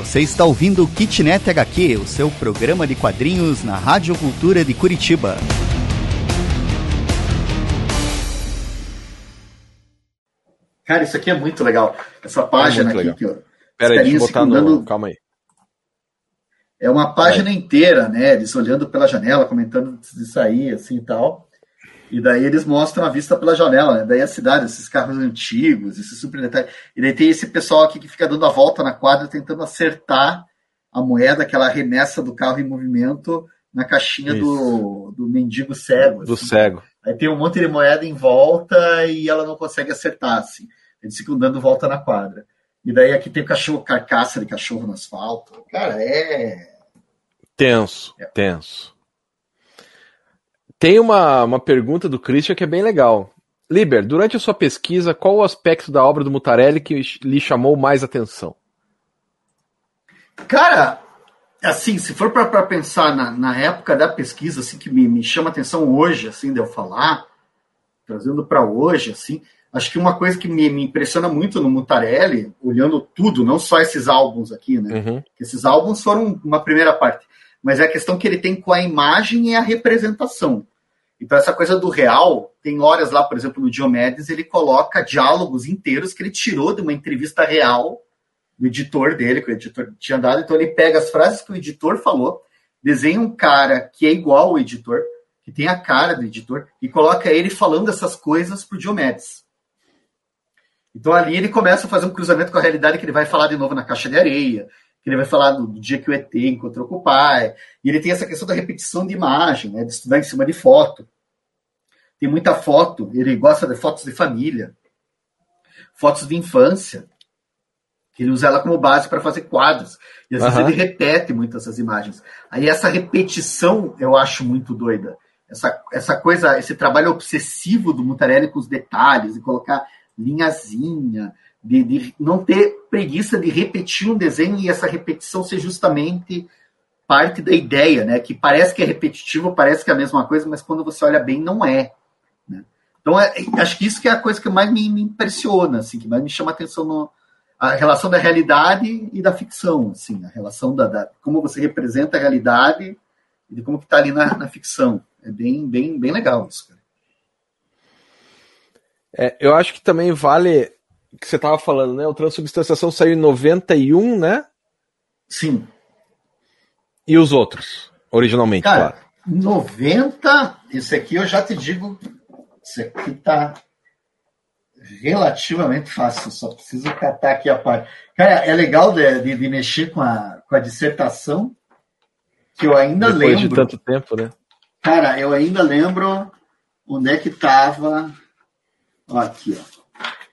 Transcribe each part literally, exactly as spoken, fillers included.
Você está ouvindo o Kitnet H Q, o seu programa de quadrinhos na Rádio Cultura de Curitiba. Cara, isso aqui é muito legal. Essa página é aqui. Que, ó, Pera aí, deixa eu botar no... Calma aí. É uma página Vai. inteira, né? Eles olhando pela janela, comentando de sair, assim e tal. E daí eles mostram a vista pela janela, né? Daí a cidade, esses carros antigos, esses super detalhes. E daí tem esse pessoal aqui que fica dando a volta na quadra, tentando acertar a moeda, aquela remessa do carro em movimento, na caixinha do, do mendigo cego. Do assim. cego. Aí tem um monte de moeda em volta e ela não consegue acertar, assim. Eles ficam dando volta na quadra. E daí aqui tem cachorro, carcaça de cachorro no asfalto. Cara, é... Tenso, é. tenso. Tem uma, uma pergunta do Christian que é bem legal. Liber, durante a sua pesquisa, qual o aspecto da obra do Mutarelli que lhe chamou mais atenção? Cara, assim, se for para pensar na, na época da pesquisa, assim, que me, me chama atenção hoje, assim, de eu falar, trazendo para hoje, assim, acho que uma coisa que me, me impressiona muito no Mutarelli, olhando tudo, não só esses álbuns aqui, né? Uhum. Esses álbuns foram uma primeira parte, mas é a questão que ele tem com a imagem e a representação. Então, essa coisa do real, tem horas lá, por exemplo, no Diomedes, ele coloca diálogos inteiros que ele tirou de uma entrevista real do editor dele, que o editor tinha dado. Então, ele pega as frases que o editor falou, desenha um cara que é igual ao editor, que tem a cara do editor, e coloca ele falando essas coisas pro Diomedes. Então, ali ele começa a fazer um cruzamento com a realidade que ele vai falar de novo na Caixa de Areia, que ele vai falar do, do dia que o E T encontrou com o pai, e ele tem essa questão da repetição de imagem, né, de estudar em cima de foto. Tem muita foto, ele gosta de fotos de família, fotos de infância, que ele usa ela como base para fazer quadros, e às uhum. vezes ele repete muito essas imagens. Aí essa repetição eu acho muito doida, essa, essa coisa, esse trabalho obsessivo do Mutarelli com os detalhes, de colocar linhazinha, De, de não ter preguiça de repetir um desenho e essa repetição ser justamente parte da ideia, né? Que parece que é repetitivo, parece que é a mesma coisa, mas quando você olha bem, não é. Né? Então, é, acho que isso que é a coisa que mais me, me impressiona, assim, que mais me chama a atenção, no, a relação da realidade e da ficção, assim, a relação da, da como você representa a realidade e de como que está ali na, na ficção. É bem, bem, bem legal isso, cara. É, eu acho que também vale... que você estava falando, né? O Transubstanciação saiu em noventa e um, né? Sim. E os outros, originalmente, cara, claro. noventa, esse aqui eu já te digo, esse aqui tá relativamente fácil, só preciso catar aqui a parte. Cara, é legal de, de, de mexer com a, com a dissertação, que eu ainda Depois lembro. Depois de tanto tempo, né? Cara, eu ainda lembro onde é que tava. Ó, aqui, ó.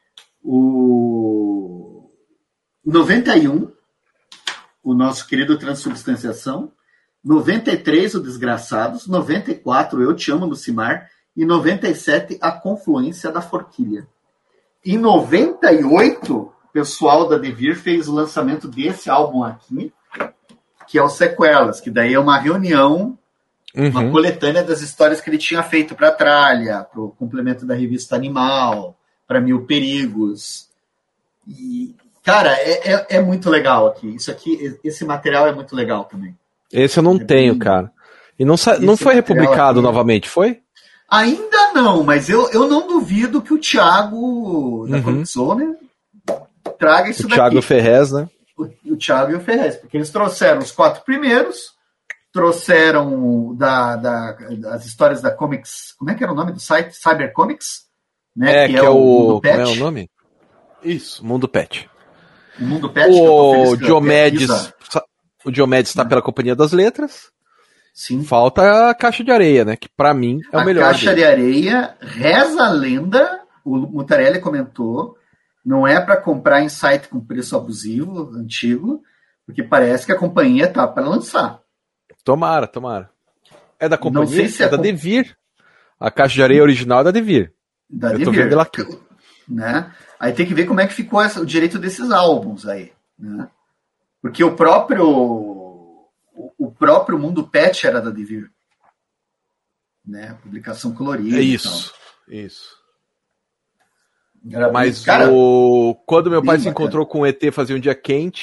O noventa e um, o nosso querido Transubstanciação, noventa e três, o Desgraçados, noventa e quatro, Eu Te Amo, Lucimar, e noventa e sete, A Confluência da Forquilha. Em noventa e oito, o pessoal da Devir fez o lançamento desse álbum aqui, que é o Sequelas, que daí é uma reunião, uhum. uma coletânea das histórias que ele tinha feito para a Tralha, para o complemento da revista Animal, para Mil Perigos. E, cara, é, é, é muito legal aqui. Isso aqui, esse material é muito legal também. Esse eu não é tenho, bem... cara. E não, sa... não foi republicado aqui... novamente, foi? Ainda não, mas eu, eu não duvido que o Thiago da uhum. Comic Zone traga isso o daqui. O Thiago Ferrez, né? O, o Thiago e o Ferrez, porque eles trouxeram os quatro primeiros, trouxeram da, da, das histórias da Comics... Como é que era o nome do site? Cybercomics? Né, é, que, que é, o, o como é o nome? Isso, Mundo Pet. O Mundo Pet. O Diomedes, o Diomedes está é. pela Companhia das Letras. Sim. Falta a Caixa de Areia, né? Que para mim é o a melhor. A Caixa dele. de Areia, reza a lenda, o Mutarelli comentou, não é para comprar em site com preço abusivo, antigo, porque parece que a companhia tá para lançar. Tomara, tomara. É da companhia? Não sei se é a da comp... Devir. A Caixa de Areia original é da Devir. Da Eu Devir. tô vendo ela aqui. Né? Aí tem que ver como é que ficou essa, o direito desses álbuns aí. Né? Porque o próprio o próprio Mundo Pet era da Devir. Né? Publicação colorida. É isso, isso. Era Mas bem... Cara, o... quando meu pai se bacana. encontrou com o E T fazia um dia quente,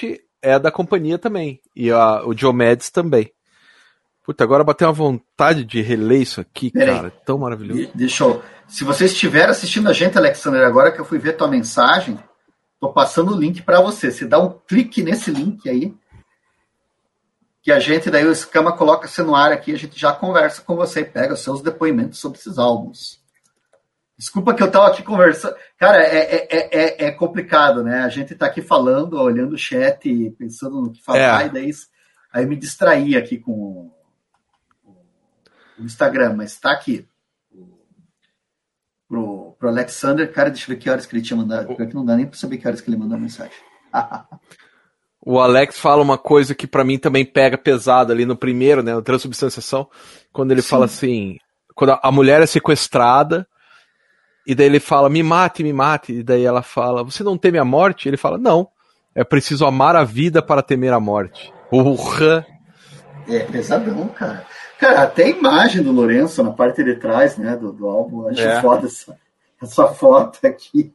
é da companhia também. E a, o Diomedes também. Puta, agora bateu uma vontade de reler isso aqui, Pera cara. Aí. Tão maravilhoso. Deixa eu... Se você estiver assistindo a gente, Alexander, agora que eu fui ver tua mensagem, tô passando o link para você. Você dá um clique nesse link aí, que a gente, daí o Escama coloca você no ar aqui, a gente já conversa com você e pega os seus depoimentos sobre esses álbuns. Desculpa que eu tava aqui conversando. Cara, é, é, é, é complicado, né? A gente tá aqui falando, olhando o chat, pensando no que falar, é. e daí aí me distraí aqui com o, o Instagram, mas tá aqui. Pro, pro Alexander, cara, deixa eu ver que horas que ele tinha mandado. Porque não dá nem pra saber que horas que ele mandou a mensagem. O Alex fala uma coisa que pra mim também pega pesado ali no primeiro, né? No Transubstanciação, quando ele Sim. fala assim, quando a mulher é sequestrada, e daí ele fala, me mate, me mate, e daí ela fala, você não teme a morte? Ele fala, não, é preciso amar a vida para temer a morte. Urra! É pesadão, cara. Cara, até a imagem do Lourenço na parte de trás, né, do, do álbum, eu acho é. foda essa, essa foto aqui.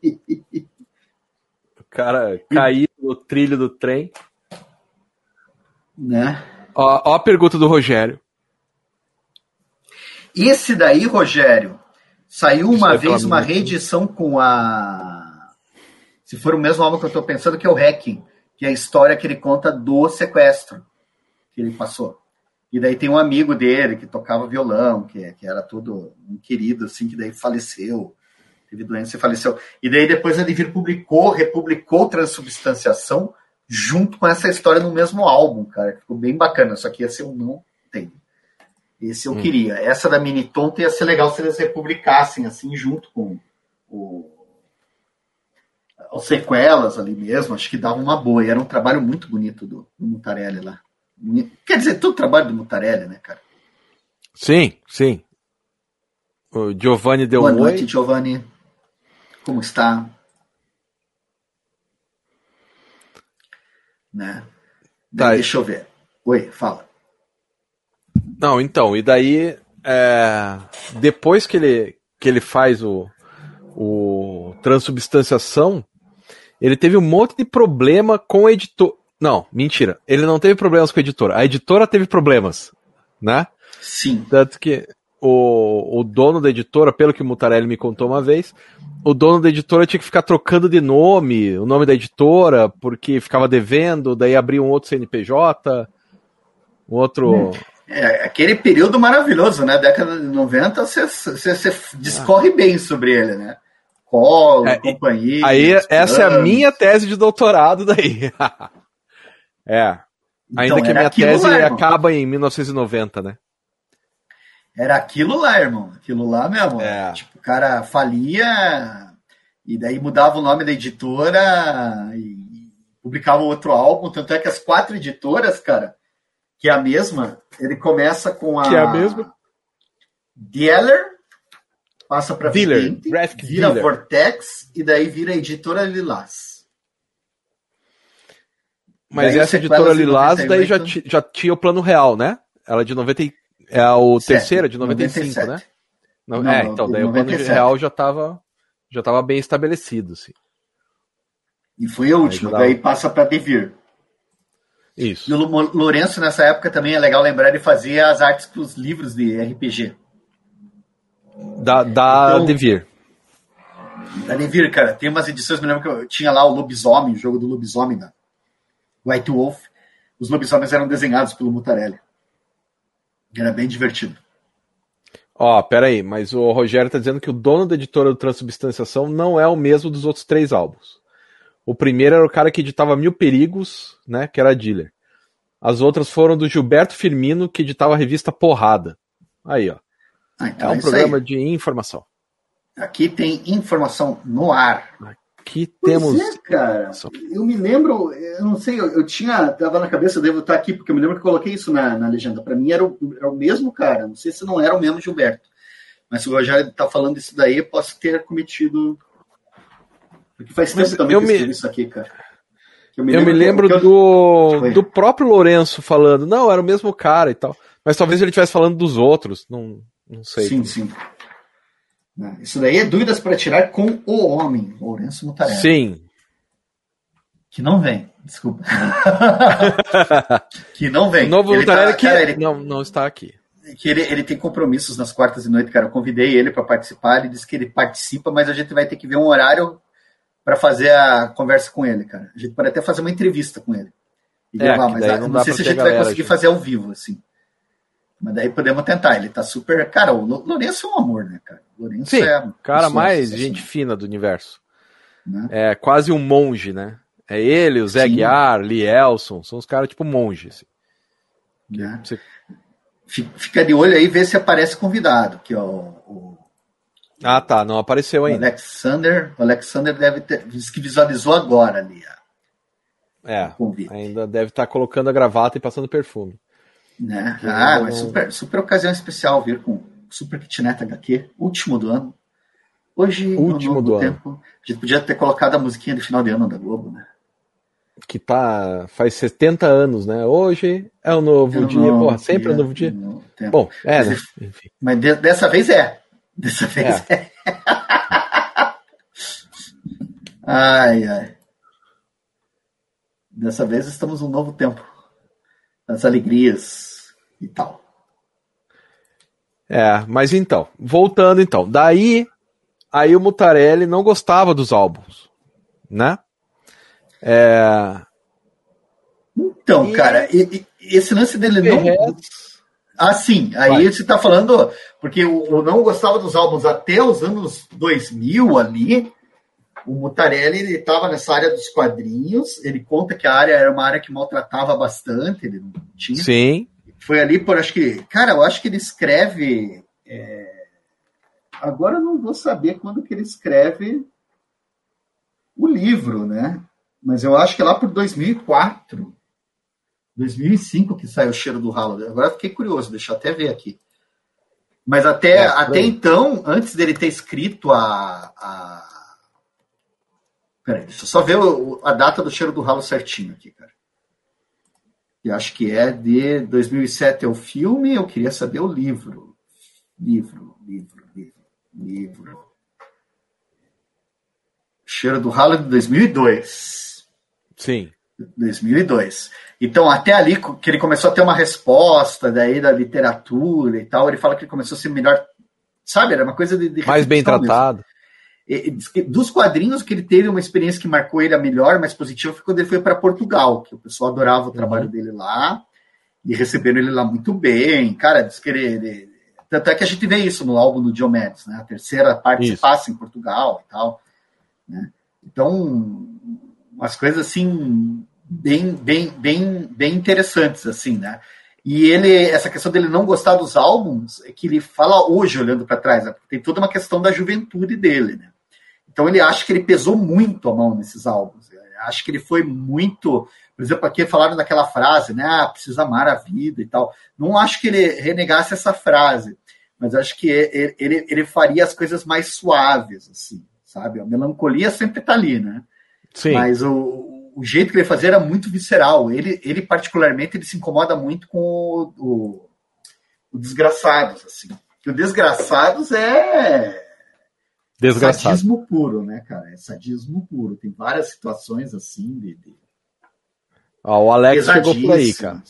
O cara caiu no trilho do trem. Né? Ó, ó a pergunta do Rogério. Esse daí, Rogério, saiu uma vez uma reedição com a... Se for o mesmo álbum que eu tô pensando, que é o Hacking, que é a história que ele conta do sequestro que ele passou. E daí tem um amigo dele que tocava violão, que, que era todo um querido, assim, que daí faleceu, teve doença e faleceu. E daí depois a Devir publicou, republicou Transubstanciação junto com essa história no mesmo álbum, cara. Ficou bem bacana, só que esse eu não tenho. Esse eu hum. queria. Essa da Minitonta ia ser legal se eles republicassem, assim, junto com o... as sequelas ali mesmo. Acho que dava uma boa. E era um trabalho muito bonito do, do Mutarelli lá. Quer dizer, todo trabalho do Mutarelli, né, cara? Sim, sim. O Giovanni deu Boa um noite, oi. Giovanni. Como está? Né? Tá. Deixa eu ver. Oi, fala. Não, então, e daí, é, depois que ele, que ele faz o, o Transubstanciação, ele teve um monte de problema com o editor. Não, mentira. Ele não teve problemas com a editora. A editora teve problemas, né? Sim. Tanto que o, o dono da editora, pelo que o Mutarelli me contou uma vez, o dono da editora tinha que ficar trocando de nome, o nome da editora, porque ficava devendo, daí abria um outro C N P J, um outro... É, aquele período maravilhoso, né? Década de noventa, você discorre ah. bem sobre ele, né? Colo, é, companhia... Aí, essa planos. É a minha tese de doutorado daí. É, ainda então, que a minha tese lá, acaba em mil novecentos e noventa, né? Era aquilo lá, irmão. Aquilo lá mesmo. É. Tipo, o cara falia e daí mudava o nome da editora e publicava outro álbum. Tanto é que as quatro editoras, cara, que é a mesma, ele começa com a... Que é a mesma? Dealer, passa pra Dealer, Vidente, vira Dealer. Vortex e daí vira a editora Lilás. Mas daí essa editora Lilás daí já, já tinha o plano real, né? Ela de noventa é o terceira de noventa e cinco, né? Não, não, é, então daí o plano real já estava já tava bem estabelecido, assim. E foi a última, daí passa para Devir. Isso. E o Lourenço nessa época também é legal lembrar, ele fazia as artes para os livros de R P G. Da, da então, Devir. Da Devir, cara. Tem umas edições, me lembro que eu tinha lá o Lobisomem, o jogo do Lobisomem da White Wolf. Os lobisomens eram desenhados pelo Mutarelli. Era bem divertido. Ó, pera aí, mas o Rogério tá dizendo que o dono da editora do Transubstanciação não é o mesmo dos outros três álbuns. O primeiro era o cara que editava Mil Perigos, né, que era a Dealer. As outras foram do Gilberto Firmino, que editava a revista Porrada. Aí, ó. Ah, então é um é programa aí. De informação. Aqui tem informação no ar. Aqui temos... Pois é, cara. Eu me lembro, eu não sei, eu, eu tinha, tava na cabeça, eu devo estar aqui, porque eu me lembro que eu coloquei isso na, na legenda. Para mim era o, era o mesmo cara, não sei se não era o mesmo Gilberto. Mas se o Rogério tá falando isso daí, eu posso ter cometido... Porque faz tempo também eu que eu me... escrevi isso aqui, cara. Eu me eu lembro, me lembro que eu... do, do próprio Lourenço falando, não, era o mesmo cara e tal. Mas talvez ele estivesse falando dos outros, não, não sei. Sim, sim. Isso daí é Dúvidas para Tirar com o Homem, Lourenço Mutarelli. Sim. Que não vem. Desculpa. Que não vem. O novo ele Mutarelli tá, que cara, ele, não, não está aqui. Que ele, ele tem compromissos nas quartas de noite, cara. Eu convidei ele para participar, ele disse que ele participa, mas a gente vai ter que ver um horário para fazer a conversa com ele, cara. A gente pode até fazer uma entrevista com ele. E é, gravar, mas não, não sei se a gente vai conseguir gente. fazer ao vivo, assim. Mas daí podemos tentar. Ele tá super. Cara, o Lourenço é um amor, né, cara? O Lourenço Sim, é. cara mais gente fina do universo. Né? É quase um monge, né? É ele, o Zé Sim. Guiar, Lee Elson, são os caras tipo monges. Assim. Né? Você... Fica de olho aí, vê se aparece convidado. Que, ó, o... Ah, tá, não apareceu ainda. O Alexander, o Alexander deve ter. Diz que visualizou agora ali. É, ainda deve estar colocando a gravata e passando perfume. Né? Ah, não... mas super, super ocasião especial vir com Super Kitnet H Q, último do ano. Hoje, último no do tempo, ano. A gente podia ter colocado a musiquinha de final de ano da Globo, né? Que tá faz setenta anos, né? Hoje é um novo é um dia. Novo Porra, sempre dia, é um novo dia. Um novo Bom, é, mas, né? Enfim. Mas de, dessa vez é. Dessa vez é. é. Ai, ai. Dessa vez estamos num novo tempo. As alegrias e tal. É, mas então, voltando então. Daí, aí o Mutarelli não gostava dos álbuns, né? É... Então, e... cara, e, e, esse lance dele não... Ah, sim, aí Vai. Você tá falando... Porque eu não gostava dos álbuns até os anos dois mil ali. O Mutarelli, ele tava nessa área dos quadrinhos. Ele conta que a área era uma área que maltratava bastante. Ele não tinha. Sim. Foi ali por, acho que... Cara, eu acho que ele escreve... É... Agora eu não vou saber quando que ele escreve o livro, né? Mas eu acho que é lá por dois mil e quatro, dois mil e cinco que sai o Cheiro do Ralo. Agora eu fiquei curioso, deixa eu até ver aqui. Mas até, é, até então, antes dele ter escrito a... a... Peraí, deixa eu só ver o, a data do Cheiro do Ralo certinho aqui, cara. Eu acho que é de dois mil e sete é o filme, eu queria saber o livro. Livro, livro, livro, livro. Cheiro do Ralo de dois mil e dois. Sim. dois mil e dois. Então, até ali que ele começou a ter uma resposta daí da literatura e tal, ele fala que ele começou a ser melhor, sabe? Era uma coisa de... de mais bem tratado. E, e, dos quadrinhos que ele teve uma experiência que marcou ele a melhor, mais positiva, foi quando ele foi para Portugal, que o pessoal adorava o trabalho uhum. dele lá, e receberam ele lá muito bem. Cara, diz que ele... ele tanto é que a gente vê isso no álbum do Diomedes, né? A terceira parte isso. se passa em Portugal e tal, né? Então... umas coisas assim bem, bem, bem, bem interessantes assim, né? E ele, essa questão dele não gostar dos álbuns é que ele fala hoje olhando para trás, né? Tem toda uma questão da juventude dele, né? Então ele acha que ele pesou muito a mão nesses álbuns. Acho que ele foi muito, por exemplo, aqui falaram daquela frase, né? Ah, precisa amar a vida e tal. Não acho que ele renegasse essa frase, mas acho que ele, ele, ele faria as coisas mais suaves, assim, sabe? A melancolia sempre tá ali, né? Sim. Mas o, o jeito que ele fazia era muito visceral. Ele, ele particularmente, ele se incomoda muito com o, o, o Desgraçados, assim. Porque o Desgraçados é Desgraçado. sadismo puro, né, cara? É sadismo puro. Tem várias situações assim de... de... Ah, o Alex chegou por aí, cara.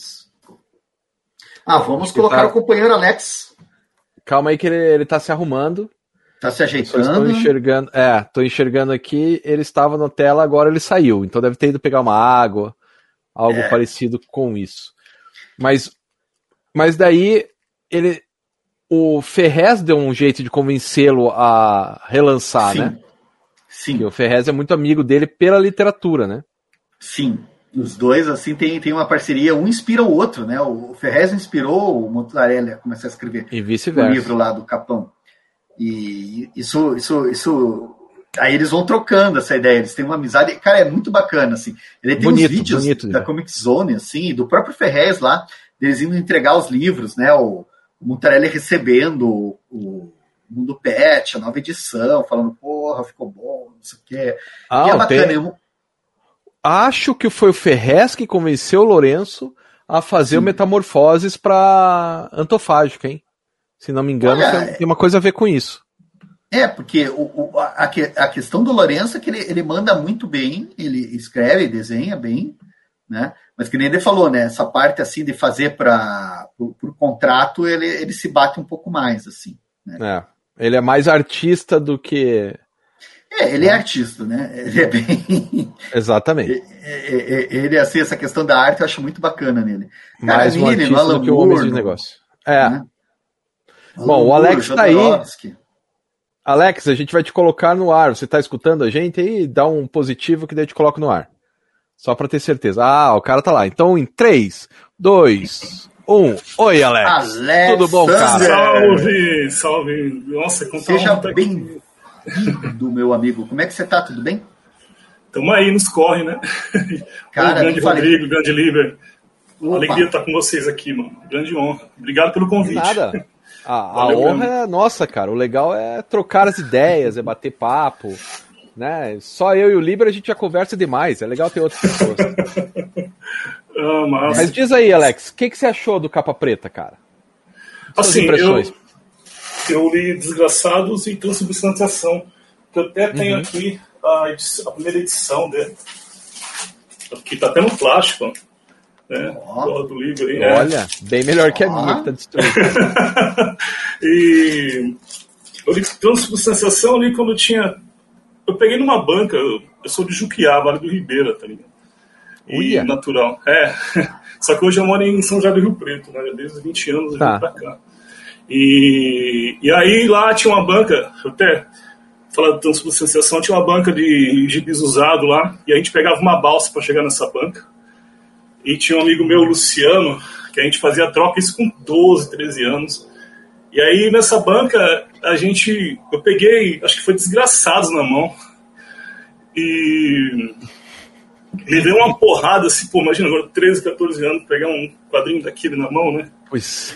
Ah, vamos colocar tá... o companheiro Alex. Calma aí que ele, ele tá se arrumando. Tá se ajeitando. Estou enxergando, é, tô enxergando aqui, ele estava na tela, agora ele saiu. Então deve ter ido pegar uma água, algo é. parecido com isso. Mas, mas daí ele, o Ferrez deu um jeito de convencê-lo a relançar, Sim. né? Sim. Porque o Ferrez é muito amigo dele pela literatura, né? Sim. Os dois, assim, tem, tem uma parceria, um inspira o outro, né? O Ferrez inspirou o Mutarelli a começar a escrever e vice-versa. O livro lá do Capão. E isso, isso, isso. Aí eles vão trocando essa ideia, eles têm uma amizade. Cara, é muito bacana, assim. Ele tem bonito, uns vídeos bonito, da Comic Zone, assim, do próprio Ferrez lá, eles indo entregar os livros, né? O, o Mutarelli recebendo o, o Mundo Pet, a nova edição, falando, porra, ficou bom, não sei o quê. Ah, e é bacana. Tem... Eu... Acho que foi o Ferrez que convenceu o Lourenço a fazer Sim. o Metamorfoses para Antofágica, hein? Se não me engano, Olha, tem uma coisa a ver com isso. É, porque o, o, a, a questão do Lourenço é que ele, ele manda muito bem, ele escreve, desenha bem, né? Mas que nem ele falou, né? Essa parte assim de fazer para o contrato, ele, ele se bate um pouco mais, assim. Né? É, ele é mais artista do que... É, ele é artista, né? Ele é bem... Exatamente. Ele, assim, essa questão da arte eu acho muito bacana nele. Cara, mais um nele, artista do que um homem de negócio. É. Né? Bom, o Alex tá aí. Alex, a gente vai te colocar no ar. Você tá escutando a gente aí? Dá um positivo que daí eu te coloco no ar. Só pra ter certeza. Ah, o cara tá lá. Então, em três, dois, um. Oi, Alex. Alex. Tudo bom, cara? Salve, salve. Nossa, conta Seja bem-vindo, meu amigo. Como é que você tá? Tudo bem? Tamo aí, nos corre, né? Cara, o grande Rodrigo, o grande Liber. Opa. Alegria estar com vocês aqui, mano. Grande honra. Obrigado pelo convite. Nada. A, a honra é nossa, cara. O legal é trocar as ideias, é bater papo. Né? Só eu e o Liber a gente já conversa demais. É legal ter outras pessoas. ah, mas... mas diz aí, Alex, o que, que você achou do Capa Preta, cara? Suas assim, impressões. Eu, eu li Desgraçados e Transubstanciação. Que eu até tenho uhum. aqui a, edição, a primeira edição dele. Que tá até no plástico, né? Oh. Do livro aí. Olha, é. bem melhor que a minha, oh. que tá destruída. E eu li Transubstanciação ali quando eu tinha... Eu peguei numa banca, eu, eu sou de Juquiá, Vale do Ribeira, tá ligado? E Uia. Natural. É. Só que hoje eu moro em São José do Rio Preto, né? Desde os vinte anos eu tá. vim pra cá. E, e aí lá tinha uma banca, eu até falando de transubstanciação, tinha uma banca de gibis usado lá, e a gente pegava uma balsa para chegar nessa banca. E tinha um amigo meu, Luciano, que a gente fazia troca isso com doze, treze anos. E aí nessa banca a gente, eu peguei, acho que foi Desgraçados na mão. E me veio uma porrada assim, pô, imagina agora treze, catorze anos pegar um quadrinho daquele na mão, né? Pois.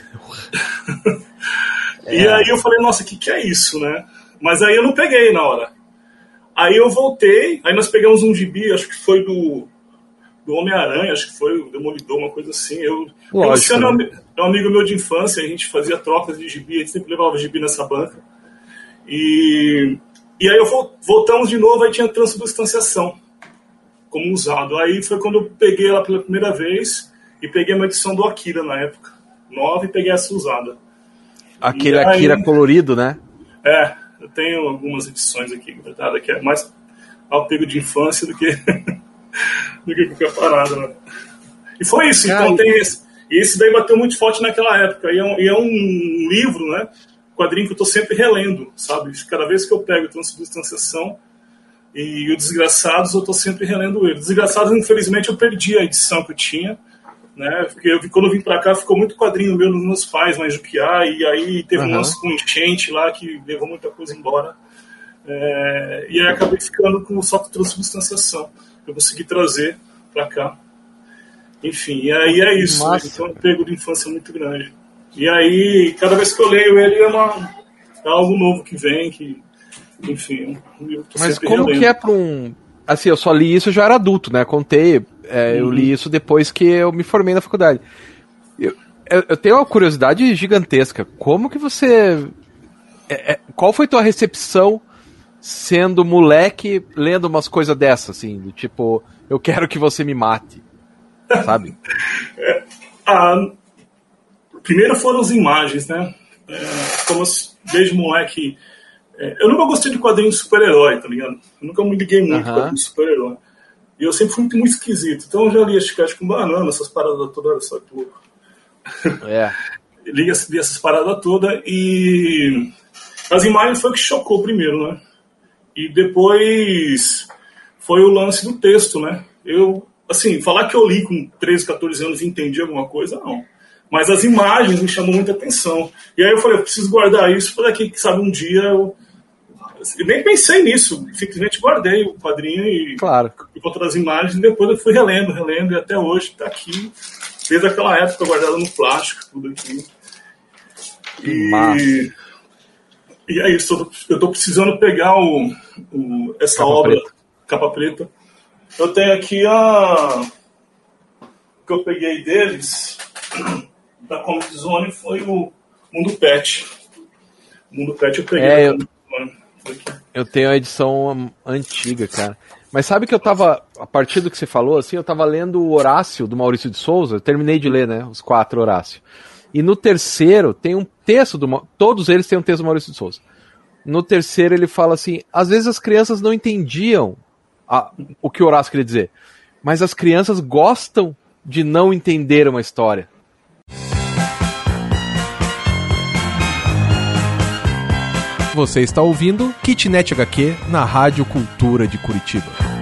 E é. aí eu falei, nossa, o que, que é isso, né? Mas aí eu não peguei na hora. Aí eu voltei, aí nós pegamos um gibi, acho que foi do, do Homem-Aranha, acho que foi o Demolidor, uma coisa assim. Eu, o Luciano né? é um amigo meu de infância, a gente fazia trocas de gibi, a gente sempre levava gibi nessa banca. E, e aí eu voltamos de novo, aí tinha Transubstanciação como usado. Aí foi quando eu peguei ela pela primeira vez e peguei uma edição do Akira na época, nova, e peguei essa usada. Aquele aí, Akira colorido, né? É, eu tenho algumas edições aqui, verdade, que é mais apego de infância do que, do que qualquer parada, né? E foi isso, Cara, então tem esse. E esse daí bateu muito forte naquela época. E é um, e é um livro, né? Quadrinho que eu tô sempre relendo, sabe? Cada vez que eu pego Transubstanciação e o Desgraçados, eu tô sempre relendo ele. Desgraçados, infelizmente, eu perdi a edição que eu tinha, né? Porque eu, quando eu vim pra cá, ficou muito quadrinho meu nos meus pais, lá em Juquiá, e aí teve uhum. um lance com enchente lá que levou muita coisa embora. É, e aí acabei ficando com só com Transubstanciação. Eu consegui trazer pra cá. Enfim, e aí é isso. Né? Então é um pego de infância muito grande. E aí, cada vez que eu leio ele, é, uma, é algo novo que vem, que, enfim, eu tô Mas sempre como relendo. que é pra um... Assim, eu só li isso, eu já era adulto, né? Contei, é, uhum. eu li isso depois que eu me formei na faculdade. Eu, eu, eu tenho uma curiosidade gigantesca. Como que você... É, é, qual foi tua recepção sendo moleque, lendo umas coisas dessas, assim? Do tipo, eu quero que você me mate. Sabe? é, a, primeiro foram as imagens, né? É, como desde moleque... É, eu nunca gostei de quadrinhos de super-herói, tá ligado? Eu nunca me liguei muito uhum. com quadrinhos de super-herói. E eu sempre fui muito, muito esquisito. Então eu já li Chiclete com Banana, essas paradas todas, só que louco. É. li, li essas paradas todas e as imagens foi o que chocou primeiro, né? E depois foi o lance do texto, né? Eu, assim, falar que eu li com treze, catorze anos e entendi alguma coisa, não. Mas as imagens me chamam muita atenção. E aí eu falei, eu preciso guardar isso para que, sabe, um dia eu... eu nem pensei nisso, simplesmente guardei o quadrinho e claro. encontrei as imagens e depois eu fui relendo, relendo e até hoje está aqui, desde aquela época guardado no plástico, tudo aqui. E, e é isso, eu estou precisando pegar o, o, essa capa obra, preta. Capa Preta. Eu tenho aqui a... o que eu peguei deles... da Comic Zone foi o Mundo Pet. O Mundo Pet eu peguei. É, eu, eu tenho a edição antiga, cara. Mas sabe que eu tava, a partir do que você falou, assim, eu tava lendo o Horácio, do Maurício de Souza, eu terminei de ler, né, os quatro Horácio. E no terceiro tem um texto, do todos eles têm um texto do Maurício de Souza. No terceiro ele fala assim, às vezes as crianças não entendiam a, o que o Horácio queria dizer, mas as crianças gostam de não entender uma história. Você está ouvindo Kitnet H Q na Rádio Cultura de Curitiba.